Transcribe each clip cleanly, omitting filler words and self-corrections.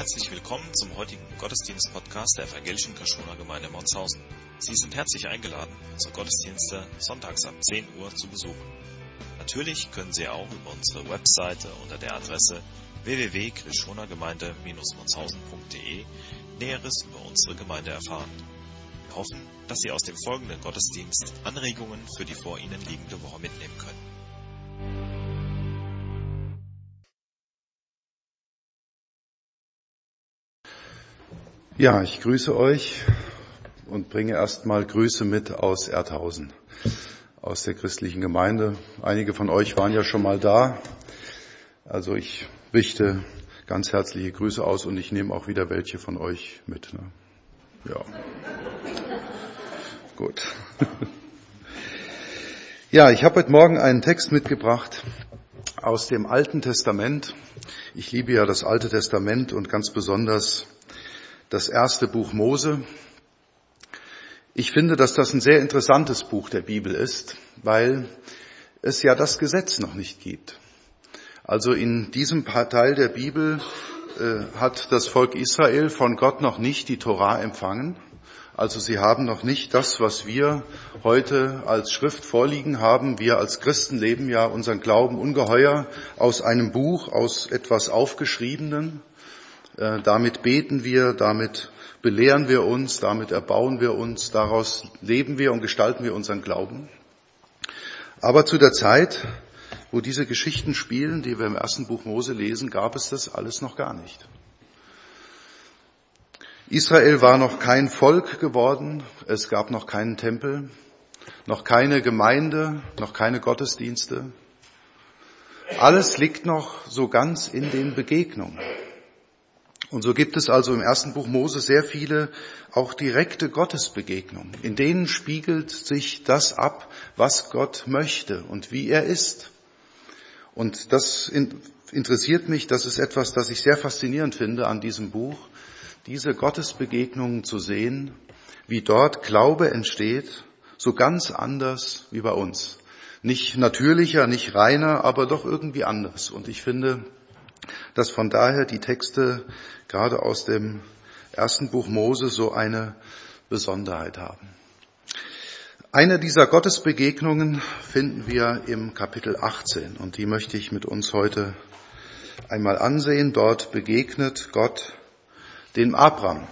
herzlich willkommen zum heutigen Gottesdienst-Podcast der Evangelischen Kaschuner Gemeinde Monzhausen. Sie sind herzlich eingeladen, unsere Gottesdienste sonntags ab 10 Uhr zu besuchen. Natürlich können Sie auch über unsere Webseite unter der Adresse www.kaschunergemeinde-monzhausen.de Näheres über unsere Gemeinde erfahren. Wir hoffen, dass Sie aus dem folgenden Gottesdienst Anregungen für die vor Ihnen liegende Woche mitnehmen können. Ja, ich grüße euch und bringe erstmal Grüße mit aus Erdhausen, aus der christlichen Gemeinde. Einige von euch waren ja schon mal da. Also ich richte ganz herzliche Grüße aus und ich nehme auch wieder welche von euch mit. Ne? Ja. Gut. Ja, ich habe heute Morgen einen Text mitgebracht aus dem Alten Testament. Ich liebe ja das Alte Testament und ganz besonders das erste Buch Mose. Ich finde, dass das ein sehr interessantes Buch der Bibel ist, weil es ja das Gesetz noch nicht gibt. Also in diesem Teil der Bibel hat das Volk Israel von Gott noch nicht die Tora empfangen. Also sie haben noch nicht das, was wir heute als Schrift vorliegen haben. Wir als Christen leben ja unseren Glauben ungeheuer aus einem Buch, aus etwas Aufgeschriebenen. Damit beten wir, damit belehren wir uns, damit erbauen wir uns, daraus leben wir und gestalten wir unseren Glauben. Aber zu der Zeit, wo diese Geschichten spielen, die wir im ersten Buch Mose lesen, gab es das alles noch gar nicht. Israel war noch kein Volk geworden, es gab noch keinen Tempel, noch keine Gemeinde, noch keine Gottesdienste. Alles liegt noch so ganz in den Begegnungen. Und so gibt es also im ersten Buch Mose sehr viele auch direkte Gottesbegegnungen. In denen spiegelt sich das ab, was Gott möchte und wie er ist. Und das interessiert mich, das ist etwas, das ich sehr faszinierend finde an diesem Buch, diese Gottesbegegnungen zu sehen, wie dort Glaube entsteht, so ganz anders wie bei uns. Nicht natürlicher, nicht reiner, aber doch irgendwie anders. Und ich finde, dass von daher die Texte gerade aus dem ersten Buch Mose so eine Besonderheit haben. Eine dieser Gottesbegegnungen finden wir im Kapitel 18 und die möchte ich mit uns heute einmal ansehen. Dort begegnet Gott dem Abraham.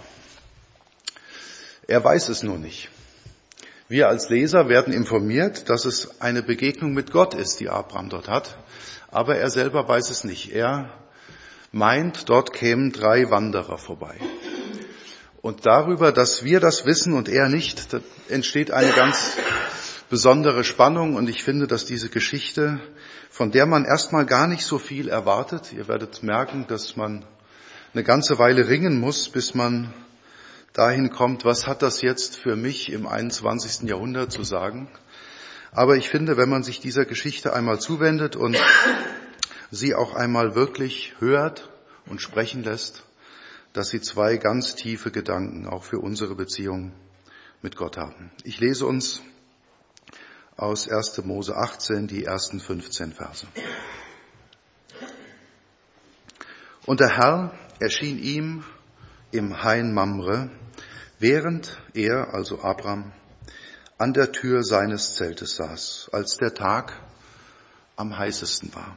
Er weiß es nur nicht. Wir als Leser werden informiert, dass es eine Begegnung mit Gott ist, die Abraham dort hat, aber er selber weiß es nicht. Er meint, dort kämen 3 Wanderer vorbei. Und darüber, dass wir das wissen und er nicht, da entsteht eine ganz besondere Spannung. Und ich finde, dass diese Geschichte, von der man erstmal gar nicht so viel erwartet, ihr werdet merken, dass man eine ganze Weile ringen muss, bis man dahin kommt, was hat das jetzt für mich im 21. Jahrhundert zu sagen. Aber ich finde, wenn man sich dieser Geschichte einmal zuwendet und sie auch einmal wirklich hört und sprechen lässt, dass sie 2 ganz tiefe Gedanken auch für unsere Beziehung mit Gott haben. Ich lese uns aus 1. Mose 18 die ersten 15 Verse. Und der Herr erschien ihm im Hain Mamre, während er, also Abraham, an der Tür seines Zeltes saß, als der Tag am heißesten war.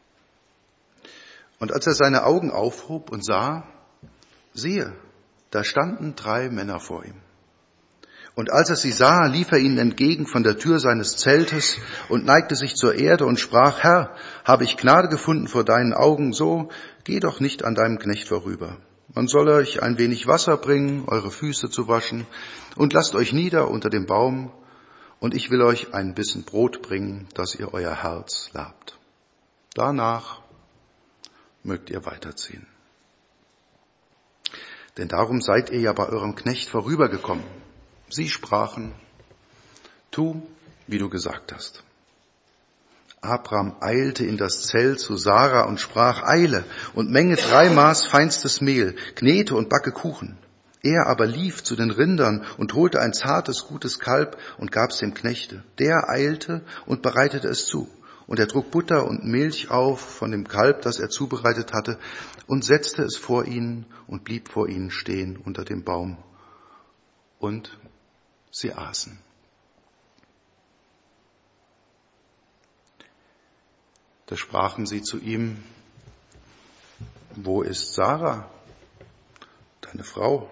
Und als er seine Augen aufhob und sah, siehe, da standen 3 Männer vor ihm. Und als er sie sah, lief er ihnen entgegen von der Tür seines Zeltes und neigte sich zur Erde und sprach, Herr, habe ich Gnade gefunden vor deinen Augen, so geh doch nicht an deinem Knecht vorüber. Man soll euch ein wenig Wasser bringen, eure Füße zu waschen, und lasst euch nieder unter dem Baum, und ich will euch ein Bissen Brot bringen, dass ihr euer Herz labt. Danach mögt ihr weiterziehen. Denn darum seid ihr ja bei eurem Knecht vorübergekommen. Sie sprachen, tu, wie du gesagt hast. Abraham eilte in das Zelt zu Sarah und sprach, eile und menge 3 Maß feinstes Mehl, knete und backe Kuchen. Er aber lief zu den Rindern und holte ein zartes, gutes Kalb und gab's dem Knechte. Der eilte und bereitete es zu. Und er trug Butter und Milch auf von dem Kalb, das er zubereitet hatte, und setzte es vor ihnen und blieb vor ihnen stehen unter dem Baum. Und sie aßen. Da sprachen sie zu ihm: Wo ist Sarah, deine Frau?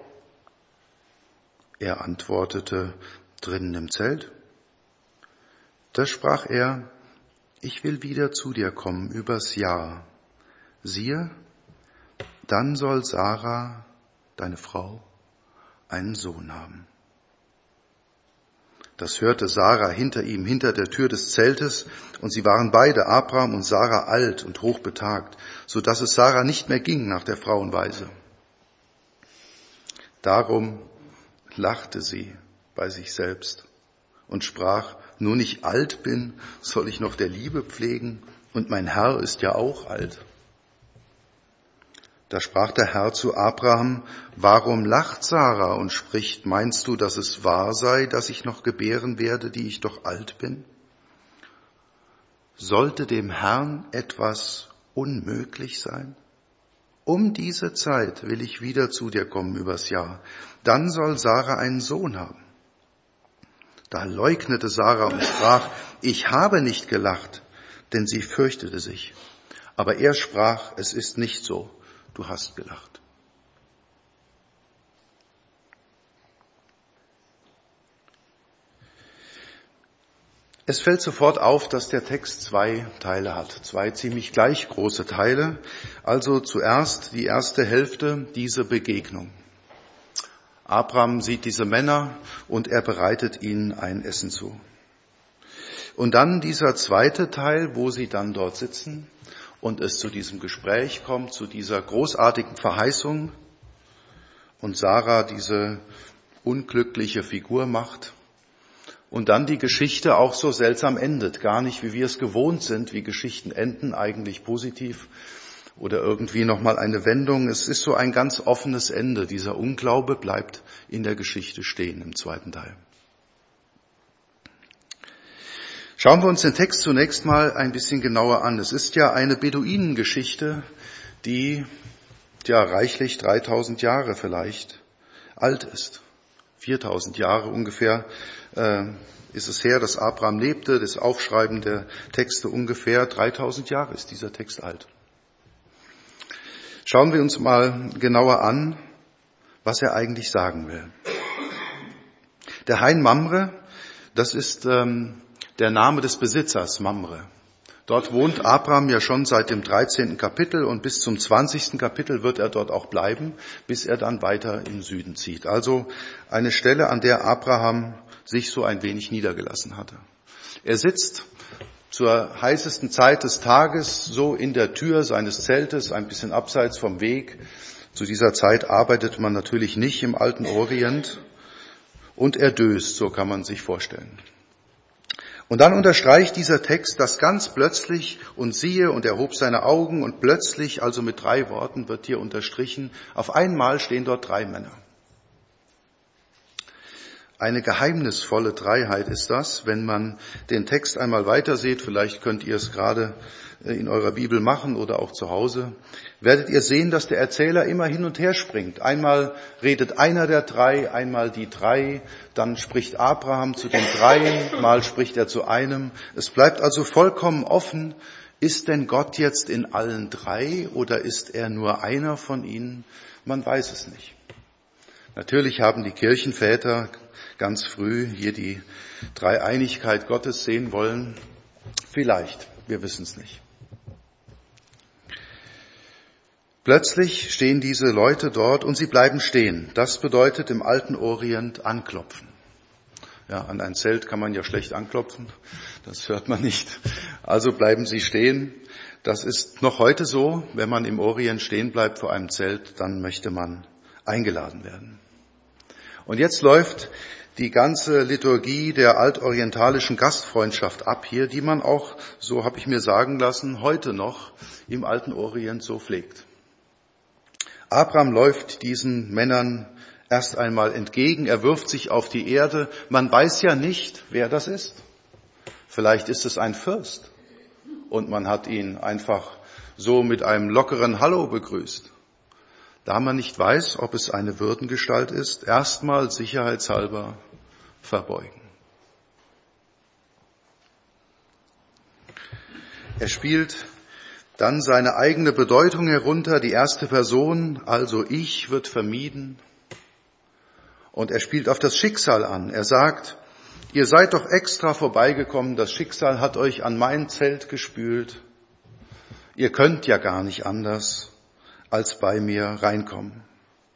Er antwortete: Drinnen im Zelt. Da sprach er: Ich will wieder zu dir kommen übers Jahr. Siehe, dann soll Sarah, deine Frau, einen Sohn haben. Das hörte Sarah hinter ihm, hinter der Tür des Zeltes, und sie waren beide, Abraham und Sarah, alt und hochbetagt, so dass es Sarah nicht mehr ging nach der Frauenweise. Darum lachte sie bei sich selbst und sprach: Nun ich alt bin, soll ich noch der Liebe pflegen, und mein Herr ist ja auch alt. Da sprach der Herr zu Abraham: Warum lacht Sarah und spricht: Meinst du, dass es wahr sei, dass ich noch gebären werde, die ich doch alt bin? Sollte dem Herrn etwas unmöglich sein? Um diese Zeit will ich wieder zu dir kommen übers Jahr. Dann soll Sarah einen Sohn haben. Da leugnete Sarah und sprach: Ich habe nicht gelacht, denn sie fürchtete sich. Aber er sprach: Es ist nicht so, du hast gelacht. Es fällt sofort auf, dass der Text 2 Teile hat, 2 ziemlich gleich große Teile. Also zuerst die erste Hälfte, diese Begegnung. Abraham sieht diese Männer und er bereitet ihnen ein Essen zu. Und dann dieser zweite Teil, wo sie dann dort sitzen und es zu diesem Gespräch kommt, zu dieser großartigen Verheißung und Sarah diese unglückliche Figur macht. Und dann die Geschichte auch so seltsam endet, gar nicht, wie wir es gewohnt sind, wie Geschichten enden, eigentlich positiv oder irgendwie nochmal eine Wendung. Es ist so ein ganz offenes Ende. Dieser Unglaube bleibt in der Geschichte stehen im zweiten Teil. Schauen wir uns den Text zunächst mal ein bisschen genauer an. Es ist ja eine Beduinengeschichte, die reichlich 3000 Jahre vielleicht alt ist. 4000 Jahre ungefähr ist es her, dass Abraham lebte. Das Aufschreiben der Texte ungefähr 3000 Jahre ist dieser Text alt. Schauen wir uns mal genauer an, was er eigentlich sagen will. Der Hain Mamre, das ist der Name des Besitzers, Mamre. Dort wohnt Abraham ja schon seit dem 13. Kapitel und bis zum 20. Kapitel wird er dort auch bleiben, bis er dann weiter im Süden zieht. Also eine Stelle, an der Abraham sich so ein wenig niedergelassen hatte. Er sitzt zur heißesten Zeit des Tages so in der Tür seines Zeltes, ein bisschen abseits vom Weg. Zu dieser Zeit arbeitet man natürlich nicht im alten Orient. Und er döst, so kann man sich vorstellen. Und dann unterstreicht dieser Text das ganz plötzlich: Und siehe, und er hob seine Augen, und plötzlich, also mit 3 Worten wird hier unterstrichen, auf einmal stehen dort 3 Männer. Eine geheimnisvolle Dreiheit ist das, wenn man den Text einmal weiter sieht. Vielleicht könnt ihr es gerade in eurer Bibel machen oder auch zu Hause. Werdet ihr sehen, dass der Erzähler immer hin und her springt. Einmal redet einer der 3, einmal die 3, dann spricht Abraham zu den 3, mal spricht er zu einem. Es bleibt also vollkommen offen: Ist denn Gott jetzt in allen 3 oder ist er nur einer von ihnen? Man weiß es nicht. Natürlich haben die Kirchenväter ganz früh hier die Dreieinigkeit Gottes sehen wollen. Vielleicht, wir wissen es nicht. Plötzlich stehen diese Leute dort und sie bleiben stehen. Das bedeutet im alten Orient anklopfen. Ja, an ein Zelt kann man ja schlecht anklopfen, das hört man nicht. Also bleiben sie stehen. Das ist noch heute so, wenn man im Orient stehen bleibt vor einem Zelt, dann möchte man eingeladen werden. Und jetzt läuft die ganze Liturgie der altorientalischen Gastfreundschaft ab hier, die man auch, so habe ich mir sagen lassen, heute noch im alten Orient so pflegt. Abraham läuft diesen Männern erst einmal entgegen, er wirft sich auf die Erde. Man weiß ja nicht, wer das ist. Vielleicht ist es ein Fürst, und man hat ihn einfach so mit einem lockeren Hallo begrüßt. Da man nicht weiß, ob es eine Würdengestalt ist, erstmal sicherheitshalber verbeugen. Er spielt dann seine eigene Bedeutung herunter, die erste Person, also ich, wird vermieden. Und er spielt auf das Schicksal an. Er sagt, ihr seid doch extra vorbeigekommen, das Schicksal hat euch an mein Zelt gespült. Ihr könnt ja gar nicht anders, als bei mir reinkommen.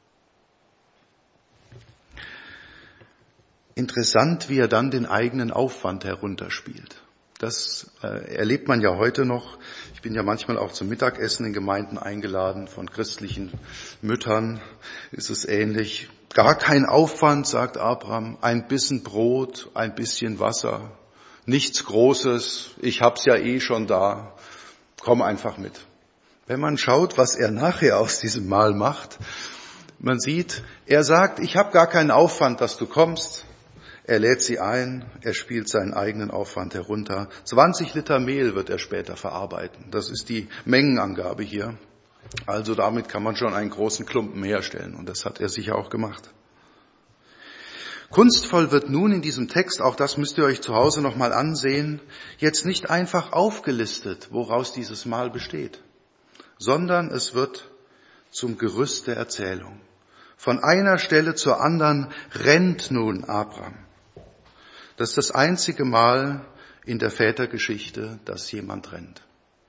Interessant, wie er dann den eigenen Aufwand herunterspielt. Das erlebt man ja heute noch. Ich bin ja manchmal auch zum Mittagessen in Gemeinden eingeladen von christlichen Müttern. Ist es ähnlich. Gar kein Aufwand, sagt Abraham. Ein bisschen Brot, ein bisschen Wasser. Nichts Großes. Ich hab's ja eh schon da. Komm einfach mit. Wenn man schaut, was er nachher aus diesem Mahl macht, man sieht, er sagt, ich habe gar keinen Aufwand, dass du kommst. Er lädt sie ein, er spielt seinen eigenen Aufwand herunter. 20 Liter Mehl wird er später verarbeiten. Das ist die Mengenangabe hier. Also damit kann man schon einen großen Klumpen herstellen. Und das hat er sicher auch gemacht. Kunstvoll wird nun in diesem Text, auch das müsst ihr euch zu Hause nochmal ansehen, jetzt nicht einfach aufgelistet, woraus dieses Mahl besteht, sondern es wird zum Gerüst der Erzählung. Von einer Stelle zur anderen rennt nun Abraham. Das ist das einzige Mal in der Vätergeschichte, dass jemand rennt.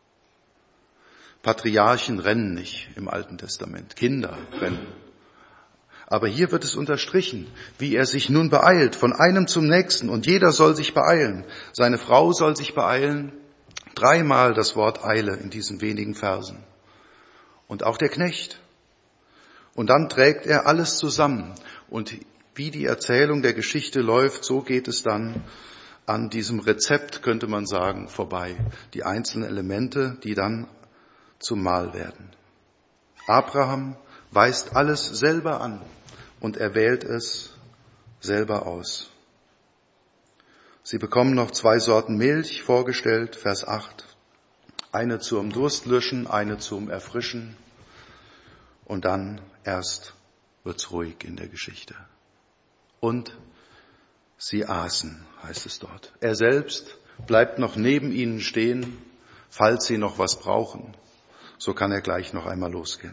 Patriarchen rennen nicht im Alten Testament, Kinder rennen. Aber hier wird es unterstrichen, wie er sich nun beeilt, von einem zum nächsten. Und jeder soll sich beeilen. Seine Frau soll sich beeilen. 3-mal das Wort Eile in diesen wenigen Versen. Und auch der Knecht. Und dann trägt er alles zusammen. Und wie die Erzählung der Geschichte läuft, so geht es dann an diesem Rezept, könnte man sagen, vorbei. Die einzelnen Elemente, die dann zum Mahl werden. Abraham weist alles selber an und er wählt es selber aus. Sie bekommen noch 2 Sorten Milch vorgestellt, Vers 8. Eine zum Durstlöschen, eine zum Erfrischen. Und dann erst wird's ruhig in der Geschichte. Und sie aßen, heißt es dort. Er selbst bleibt noch neben ihnen stehen, falls sie noch was brauchen. So kann er gleich noch einmal losgehen.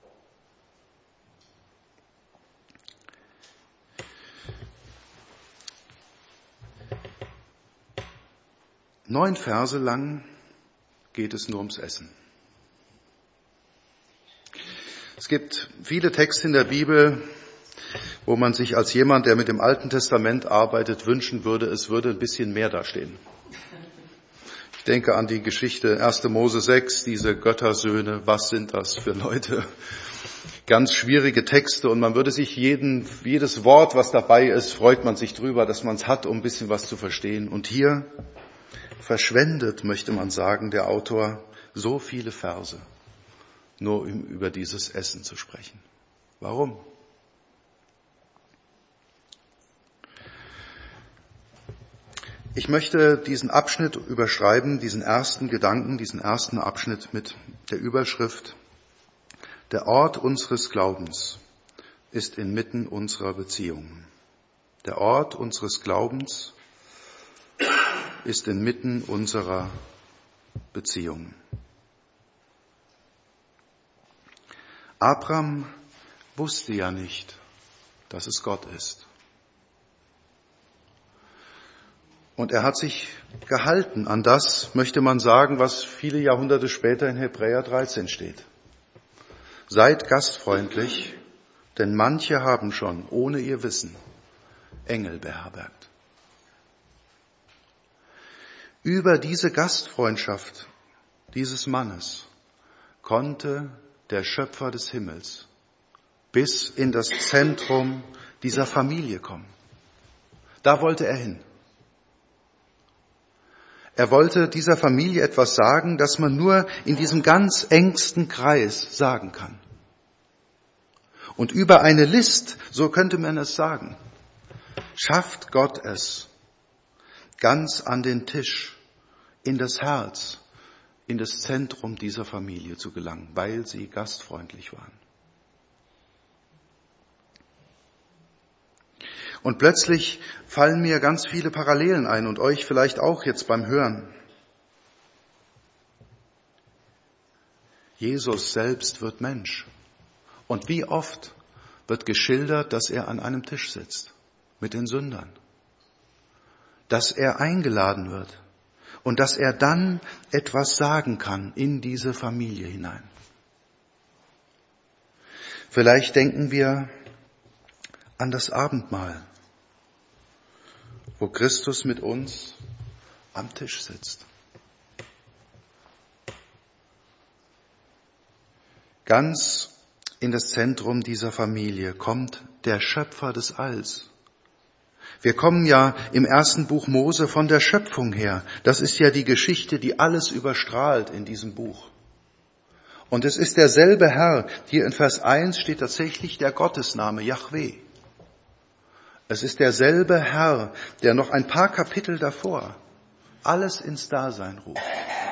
Neun Verse lang geht es nur ums Essen. Es gibt viele Texte in der Bibel, wo man sich als jemand, der mit dem Alten Testament arbeitet, wünschen würde, es würde ein bisschen mehr da stehen. Ich denke an die Geschichte 1. Mose 6, diese Göttersöhne, was sind das für Leute? Ganz schwierige Texte und man würde sich jedes Wort, was dabei ist, freut man sich drüber, dass man es hat, um ein bisschen was zu verstehen. Und hier verschwendet, möchte man sagen, der Autor so viele Verse, nur um über dieses Essen zu sprechen. Warum? Ich möchte diesen Abschnitt überschreiben, diesen ersten Gedanken, diesen ersten Abschnitt mit der Überschrift: Der Ort unseres Glaubens ist inmitten unserer Beziehungen. Der Ort unseres Glaubens ist inmitten unserer Beziehungen. Abraham wusste ja nicht, dass es Gott ist. Und er hat sich gehalten an das, möchte man sagen, was viele Jahrhunderte später in Hebräer 13 steht. Seid gastfreundlich, denn manche haben schon, ohne ihr Wissen, Engel beherbergt. Über diese Gastfreundschaft dieses Mannes konnte der Schöpfer des Himmels bis in das Zentrum dieser Familie kommen. Da wollte er hin. Er wollte dieser Familie etwas sagen, das man nur in diesem ganz engsten Kreis sagen kann. Und über eine List, so könnte man es sagen, schafft Gott es ganz an den Tisch, in das Herz in das Zentrum dieser Familie zu gelangen, weil sie gastfreundlich waren. Und plötzlich fallen mir ganz viele Parallelen ein und euch vielleicht auch jetzt beim Hören. Jesus selbst wird Mensch. Und wie oft wird geschildert, dass er an einem Tisch sitzt mit den Sündern, dass er eingeladen wird und dass er dann etwas sagen kann in diese Familie hinein. Vielleicht denken wir an das Abendmahl, wo Christus mit uns am Tisch sitzt. Ganz in das Zentrum dieser Familie kommt der Schöpfer des Alls. Wir kommen ja im ersten Buch Mose von der Schöpfung her. Das ist ja die Geschichte, die alles überstrahlt in diesem Buch. Und es ist derselbe Herr. Hier in Vers 1 steht tatsächlich der Gottesname Jahwe. Es ist derselbe Herr, der noch ein paar Kapitel davor alles ins Dasein ruft.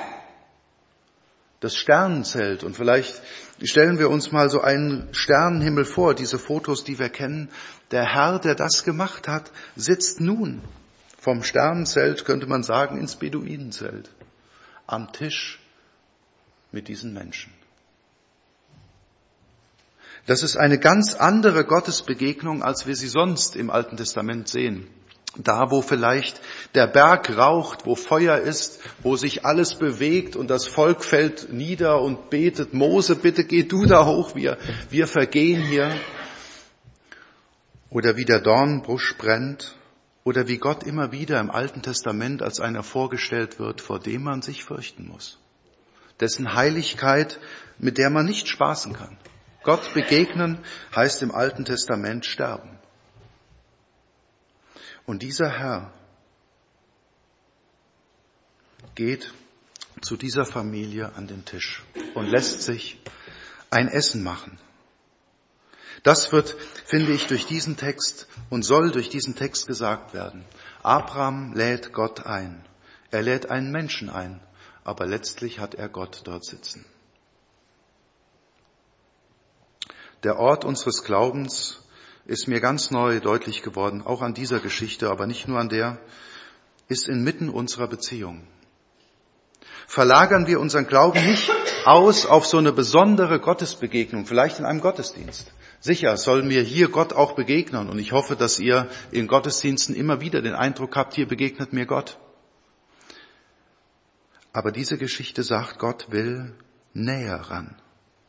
Das Sternenzelt, und vielleicht stellen wir uns mal so einen Sternenhimmel vor, diese Fotos, die wir kennen. Der Herr, der das gemacht hat, sitzt nun vom Sternenzelt, könnte man sagen, ins Beduinenzelt, am Tisch mit diesen Menschen. Das ist eine ganz andere Gottesbegegnung, als wir sie sonst im Alten Testament sehen. Da, wo vielleicht der Berg raucht, wo Feuer ist, wo sich alles bewegt und das Volk fällt nieder und betet, Mose, bitte geh du da hoch, wir vergehen hier. Oder wie der Dornbusch brennt, oder wie Gott immer wieder im Alten Testament als einer vorgestellt wird, vor dem man sich fürchten muss. Dessen Heiligkeit, mit der man nicht spaßen kann. Gott begegnen heißt im Alten Testament sterben. Und dieser Herr geht zu dieser Familie an den Tisch und lässt sich ein Essen machen. Das wird, finde ich, durch diesen Text und soll durch diesen Text gesagt werden. Abraham lädt Gott ein. Er lädt einen Menschen ein, aber letztlich hat er Gott dort sitzen. Der Ort unseres Glaubens ist mir ganz neu deutlich geworden, auch an dieser Geschichte, aber nicht nur an der, ist inmitten unserer Beziehung. Verlagern wir unseren Glauben nicht aus auf so eine besondere Gottesbegegnung, vielleicht in einem Gottesdienst. Sicher sollen wir hier Gott auch begegnen und ich hoffe, dass ihr in Gottesdiensten immer wieder den Eindruck habt, hier begegnet mir Gott. Aber diese Geschichte sagt, Gott will näher ran.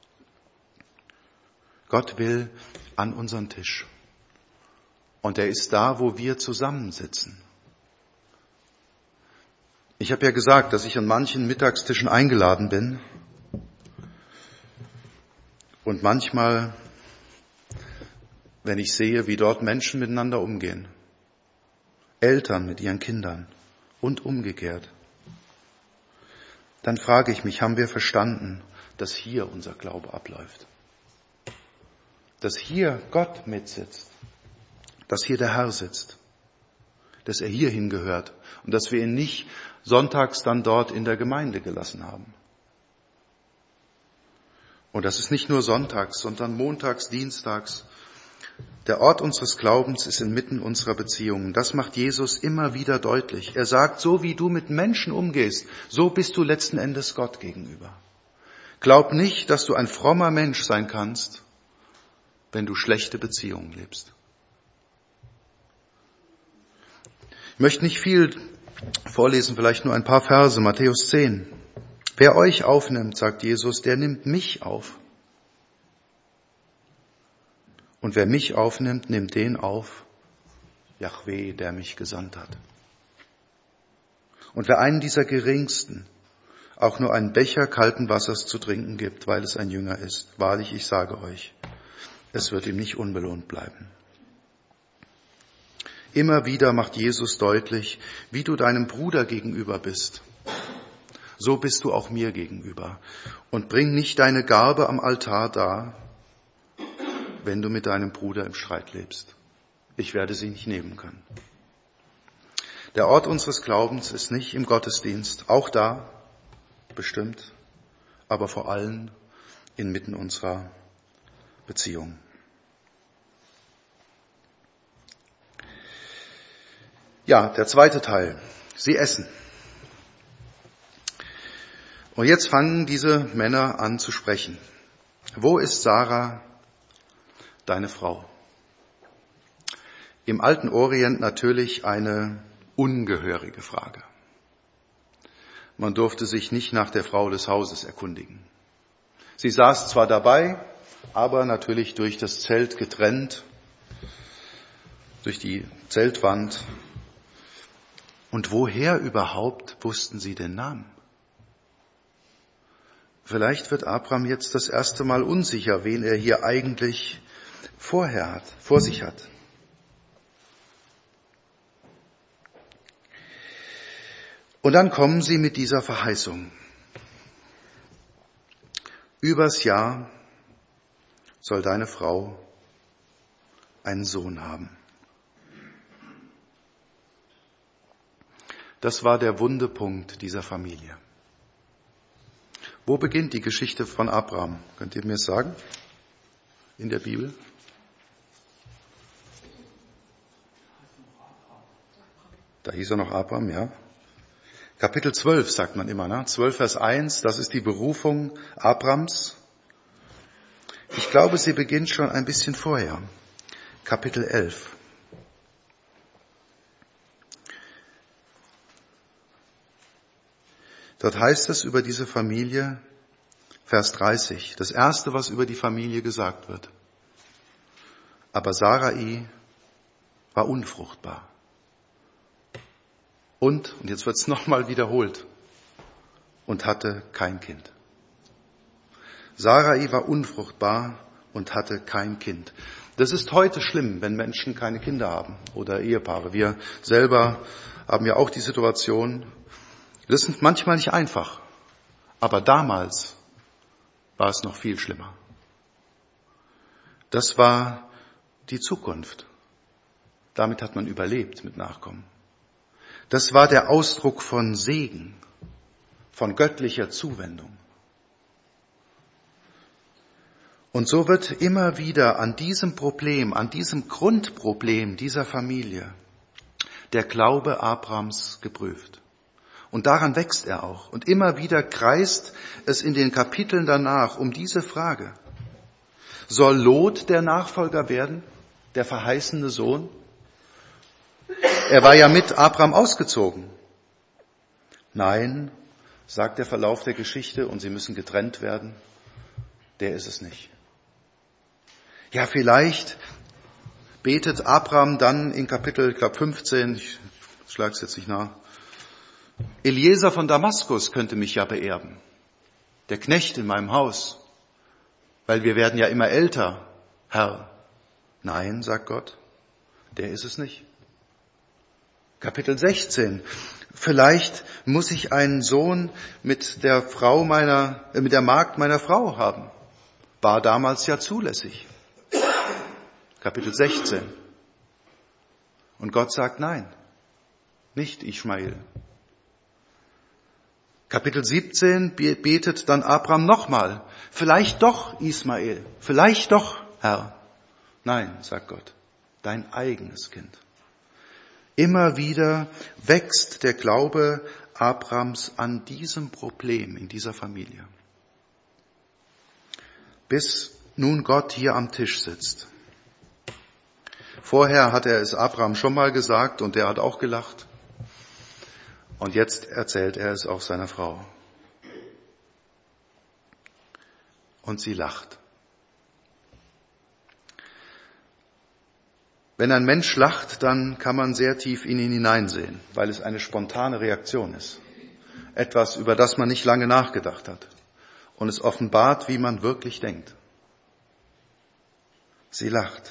Gott will an unseren Tisch. Und er ist da, wo wir zusammensitzen. Ich habe ja gesagt, dass ich an manchen Mittagstischen eingeladen bin. Und manchmal, wenn ich sehe, wie dort Menschen miteinander umgehen, Eltern mit ihren Kindern und umgekehrt, dann frage ich mich, haben wir verstanden, dass hier unser Glaube abläuft? Dass hier Gott mitsitzt, dass hier der Herr sitzt, dass er hier hingehört und dass wir ihn nicht sonntags dann dort in der Gemeinde gelassen haben. Und das ist nicht nur sonntags, sondern montags, dienstags. Der Ort unseres Glaubens ist inmitten unserer Beziehungen. Das macht Jesus immer wieder deutlich. Er sagt, so wie du mit Menschen umgehst, so bist du letzten Endes Gott gegenüber. Glaub nicht, dass du ein frommer Mensch sein kannst, wenn du schlechte Beziehungen lebst. Ich möchte nicht viel vorlesen, vielleicht nur ein paar Verse. Matthäus 10. Wer euch aufnimmt, sagt Jesus, der nimmt mich auf. Und wer mich aufnimmt, nimmt den auf, Jahwe, der mich gesandt hat. Und wer einen dieser Geringsten auch nur einen Becher kalten Wassers zu trinken gibt, weil es ein Jünger ist, wahrlich, ich sage euch, es wird ihm nicht unbelohnt bleiben. Immer wieder macht Jesus deutlich, wie du deinem Bruder gegenüber bist. So bist du auch mir gegenüber. Und bring nicht deine Gabe am Altar dar, wenn du mit deinem Bruder im Streit lebst. Ich werde sie nicht nehmen können. Der Ort unseres Glaubens ist nicht im Gottesdienst, auch da bestimmt, aber vor allem inmitten unserer Beziehung. Ja, der zweite Teil. Sie essen. Und jetzt fangen diese Männer an zu sprechen. Wo ist Sarah, deine Frau? Im alten Orient natürlich eine ungehörige Frage. Man durfte sich nicht nach der Frau des Hauses erkundigen. Sie saß zwar dabei, aber natürlich durch das Zelt getrennt, durch die Zeltwand. Und woher überhaupt wussten sie den Namen? Vielleicht wird Abraham jetzt das erste Mal unsicher, wen er hier eigentlich vor sich hat. Und dann kommen sie mit dieser Verheißung. Übers Jahr soll deine Frau einen Sohn haben. Das war der Wundepunkt dieser Familie. Wo beginnt die Geschichte von Abraham? Könnt ihr mir es sagen? In der Bibel? Da hieß er noch Abraham, ja. Kapitel 12 sagt man immer, ne? 12 Vers 1, das ist die Berufung Abrams. Ich glaube, sie beginnt schon ein bisschen vorher. Kapitel 11. Dort heißt es über diese Familie, Vers 30, das erste, was über die Familie gesagt wird. Aber Sarai war unfruchtbar. Und jetzt wird es nochmal wiederholt, und hatte kein Kind. Sarai war unfruchtbar und hatte kein Kind. Das ist heute schlimm, wenn Menschen keine Kinder haben oder Ehepaare. Wir selber haben ja auch die Situation. Das ist manchmal nicht einfach, aber damals war es noch viel schlimmer. Das war die Zukunft. Damit hat man überlebt mit Nachkommen. Das war der Ausdruck von Segen, von göttlicher Zuwendung. Und so wird immer wieder an diesem Problem, an diesem Grundproblem dieser Familie der Glaube Abrahams geprüft. Und daran wächst er auch. Und immer wieder kreist es in den Kapiteln danach um diese Frage. Soll Lot der Nachfolger werden, der verheißene Sohn? Er war ja mit Abraham ausgezogen. Nein, sagt der Verlauf der Geschichte, und sie müssen getrennt werden. Der ist es nicht. Ja, vielleicht betet Abraham dann in Kapitel, 15, ich schlage es jetzt nicht nach, Eliezer von Damaskus könnte mich ja beerben, der Knecht in meinem Haus, weil wir werden ja immer älter, Herr. Nein, sagt Gott, der ist es nicht. Kapitel 16, vielleicht muss ich einen Sohn mit der Magd meiner Frau haben. War damals ja zulässig. Kapitel 16. Und Gott sagt nein, nicht Ischmael. Kapitel 17 betet dann Abraham nochmal. Vielleicht doch Ismael, vielleicht doch Herr. Nein, sagt Gott, dein eigenes Kind. Immer wieder wächst der Glaube Abrahams an diesem Problem in dieser Familie. Bis nun Gott hier am Tisch sitzt. Vorher hat er es Abraham schon mal gesagt und der hat auch gelacht. Und jetzt erzählt er es auch seiner Frau. Und sie lacht. Wenn ein Mensch lacht, dann kann man sehr tief in ihn hineinsehen, weil es eine spontane Reaktion ist. Etwas, über das man nicht lange nachgedacht hat. Und es offenbart, wie man wirklich denkt. Sie lacht.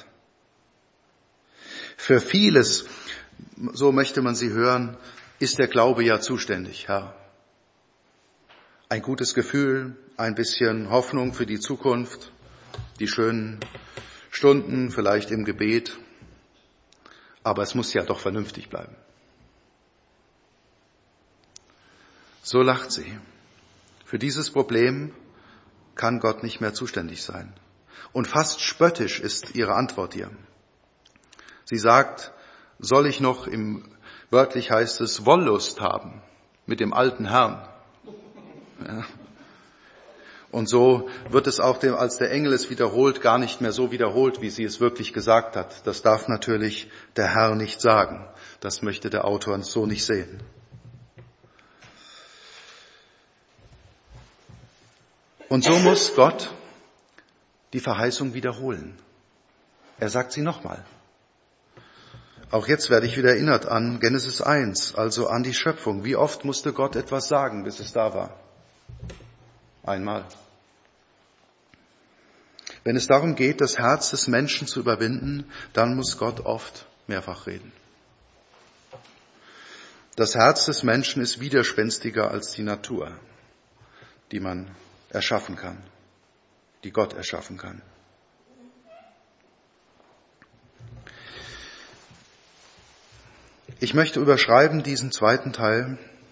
Für vieles, so möchte man sie hören, ist der Glaube ja zuständig, Herr. Ein gutes Gefühl, ein bisschen Hoffnung für die Zukunft, die schönen Stunden vielleicht im Gebet. Aber es muss ja doch vernünftig bleiben. So lacht sie. Für dieses Problem kann Gott nicht mehr zuständig sein. Und fast spöttisch ist ihre Antwort hier. Sie sagt, soll ich noch, wörtlich heißt es, Wollust haben mit dem alten Herrn? Ja. Und so wird es auch, als der Engel es wiederholt, gar nicht mehr so wiederholt, wie sie es wirklich gesagt hat. Das darf natürlich der Herr nicht sagen. Das möchte der Autor so nicht sehen. Und so muss Gott die Verheißung wiederholen. Er sagt sie nochmal. Auch jetzt werde ich wieder erinnert an Genesis 1, also an die Schöpfung. Wie oft musste Gott etwas sagen, bis es da war? Einmal. Wenn es darum geht, das Herz des Menschen zu überwinden, dann muss Gott oft mehrfach reden. Das Herz des Menschen ist widerspenstiger als die Natur, die man erschaffen kann, die Gott erschaffen kann. Ich möchte überschreiben diesen zweiten Teil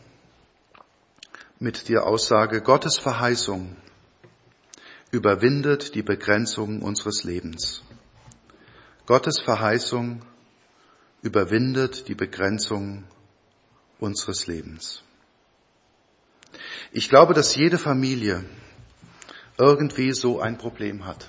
mit der Aussage, Gottes Verheißung überwindet die Begrenzungen unseres Lebens. Gottes Verheißung überwindet die Begrenzungen unseres Lebens. Ich glaube, dass jede Familie irgendwie so ein Problem hat.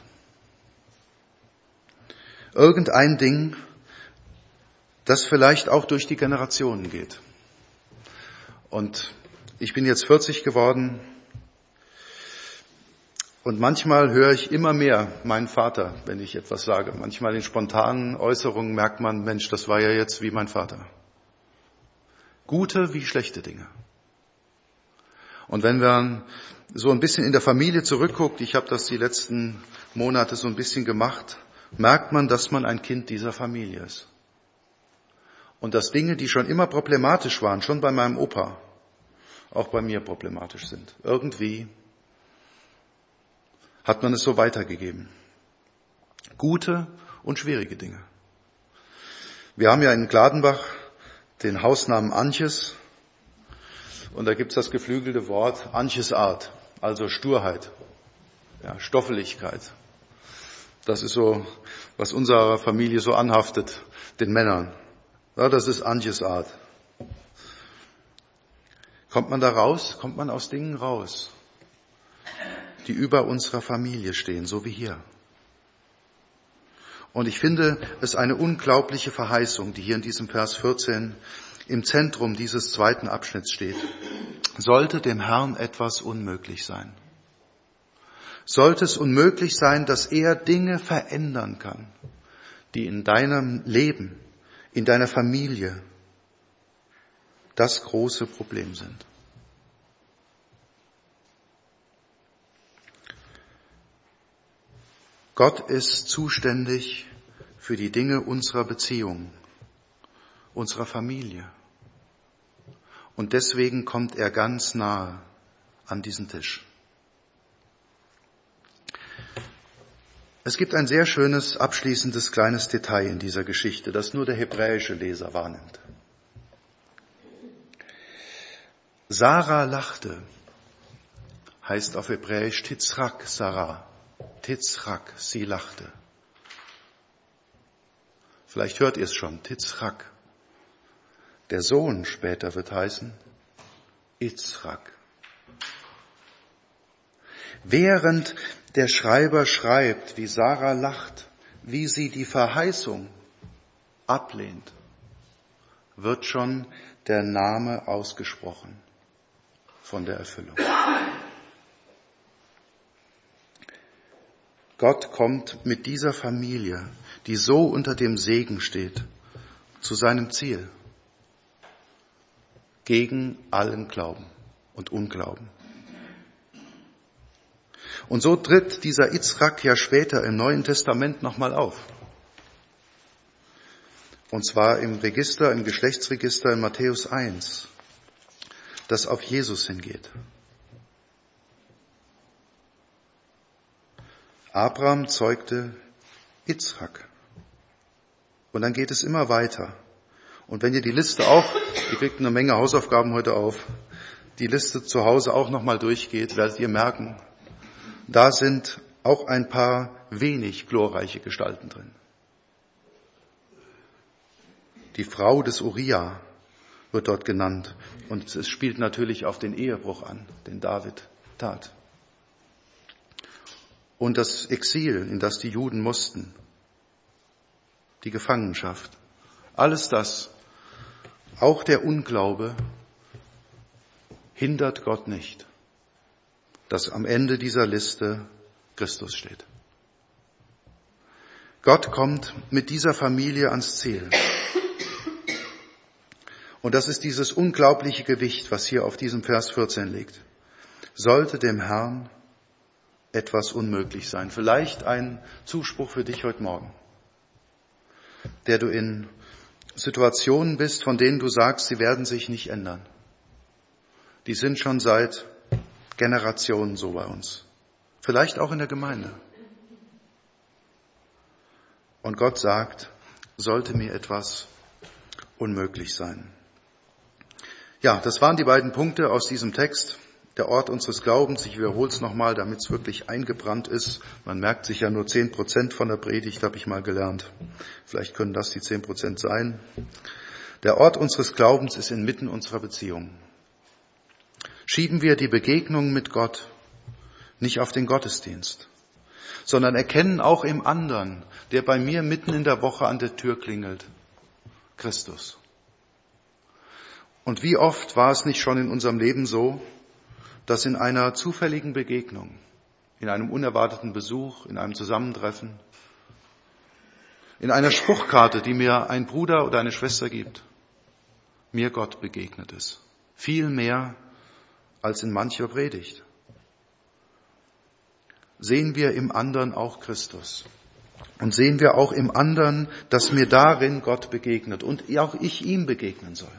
Irgendein Ding, das vielleicht auch durch die Generationen geht. Und ich bin jetzt 40 geworden und manchmal höre ich immer mehr meinen Vater, wenn ich etwas sage. Manchmal in spontanen Äußerungen merkt man, Mensch, das war ja jetzt wie mein Vater. Gute wie schlechte Dinge. Und wenn man so ein bisschen in der Familie zurückguckt, ich habe das die letzten Monate so ein bisschen gemacht, merkt man, dass man ein Kind dieser Familie ist. Und dass Dinge, die schon immer problematisch waren, schon bei meinem Opa, auch bei mir problematisch sind. Irgendwie hat man es so weitergegeben. Gute und schwierige Dinge. Wir haben ja in Gladenbach den Hausnamen Antjes. Und da gibt's das geflügelte Wort Antjes Art, also Sturheit, ja, Stoffeligkeit. Das ist so, was unserer Familie so anhaftet, den Männern. Ja, das ist Antjes Art. Kommt man da raus? Kommt man aus Dingen raus, die über unserer Familie stehen, so wie hier? Und ich finde es eine unglaubliche Verheißung, die hier in diesem Vers 14 im Zentrum dieses zweiten Abschnitts steht. Sollte dem Herrn etwas unmöglich sein? Sollte es unmöglich sein, dass er Dinge verändern kann, die in deinem Leben, in deiner Familie das große Problem sind? Gott ist zuständig für die Dinge unserer Beziehung, unserer Familie. Und deswegen kommt er ganz nahe an diesen Tisch. Es gibt ein sehr schönes, abschließendes kleines Detail in dieser Geschichte, das nur der hebräische Leser wahrnimmt. Sarah lachte, heißt auf Hebräisch Titzrak Sarah. Titzrak, sie lachte. Vielleicht hört ihr es schon, Titzrak. Der Sohn später wird heißen Itzrak. Während der Schreiber schreibt, wie Sarah lacht, wie sie die Verheißung ablehnt, wird schon der Name ausgesprochen von der Erfüllung. Gott kommt mit dieser Familie, die so unter dem Segen steht, zu seinem Ziel. Gegen allen Glauben und Unglauben. Und so tritt dieser Itzrak ja später im Neuen Testament nochmal auf. Und zwar im Register, im Geschlechtsregister in Matthäus 1, das auf Jesus hingeht. Abraham zeugte Itzrak. Und dann geht es immer weiter. Und wenn ihr die Liste auch, ihr kriegt eine Menge Hausaufgaben heute auf, die Liste zu Hause auch nochmal durchgeht, werdet ihr merken, da sind auch ein paar wenig glorreiche Gestalten drin. Die Frau des Uria wird dort genannt. Und es spielt natürlich auf den Ehebruch an, den David tat. Und das Exil, in das die Juden mussten, die Gefangenschaft, alles das, auch der Unglaube, hindert Gott nicht, dass am Ende dieser Liste Christus steht. Gott kommt mit dieser Familie ans Ziel. Und das ist dieses unglaubliche Gewicht, was hier auf diesem Vers 14 liegt. Sollte dem Herrn etwas unmöglich sein? Vielleicht ein Zuspruch für dich heute Morgen, der du in Situationen bist, von denen du sagst, sie werden sich nicht ändern. Die sind schon seit Generationen so bei uns. Vielleicht auch in der Gemeinde. Und Gott sagt, sollte mir etwas unmöglich sein. Ja, das waren die beiden Punkte aus diesem Text. Der Ort unseres Glaubens, ich wiederhole es nochmal, damit es wirklich eingebrannt ist. Man merkt sich ja nur 10% von der Predigt, habe ich mal gelernt. Vielleicht können das die 10% sein. Der Ort unseres Glaubens ist inmitten unserer Beziehung. Schieben wir die Begegnung mit Gott nicht auf den Gottesdienst, sondern erkennen auch im anderen, der bei mir mitten in der Woche an der Tür klingelt, Christus. Und wie oft war es nicht schon in unserem Leben so, dass in einer zufälligen Begegnung, in einem unerwarteten Besuch, in einem Zusammentreffen, in einer Spruchkarte, die mir ein Bruder oder eine Schwester gibt, mir Gott begegnet ist. Viel mehr als in mancher Predigt. Sehen wir im anderen auch Christus. Und sehen wir auch im anderen, dass mir darin Gott begegnet und auch ich ihm begegnen soll.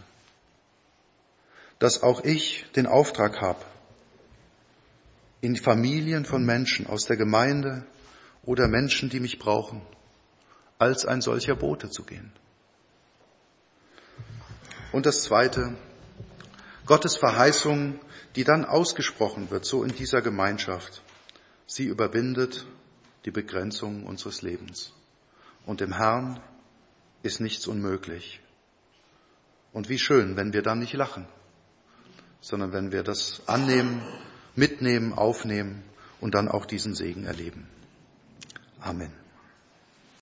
Dass auch ich den Auftrag habe, in Familien von Menschen aus der Gemeinde oder Menschen, die mich brauchen, als ein solcher Bote zu gehen. Und das Zweite, Gottes Verheißung, die dann ausgesprochen wird, so in dieser Gemeinschaft, sie überwindet die Begrenzungen unseres Lebens. Und dem Herrn ist nichts unmöglich. Und wie schön, wenn wir dann nicht lachen, sondern wenn wir das annehmen, mitnehmen, aufnehmen und dann auch diesen Segen erleben. Amen.